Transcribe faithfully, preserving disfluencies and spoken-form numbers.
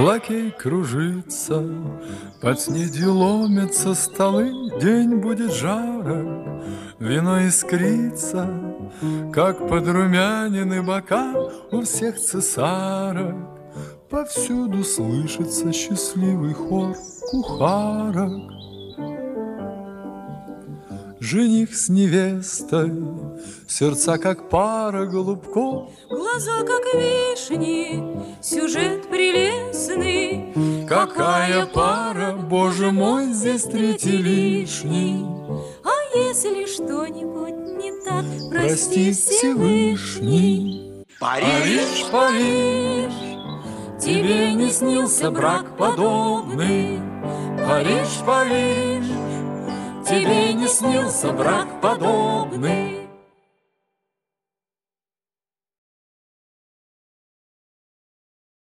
лакей кружится, под снедью ломятся столы, день будет жарок, вино искрится, как подрумянины бока у всех цесарок. Повсюду слышится счастливый хор кухарок. Жених с невестой, сердца как пара голубков, глаза как вишни, сюжет прелестный. Какая пара, боже мой, здесь третий лишний. А если что-нибудь не так, прости, Всевышний. Париж, Париж, тебе не снился брак подобный. Париж, Париж, тебе не снился брак подобный.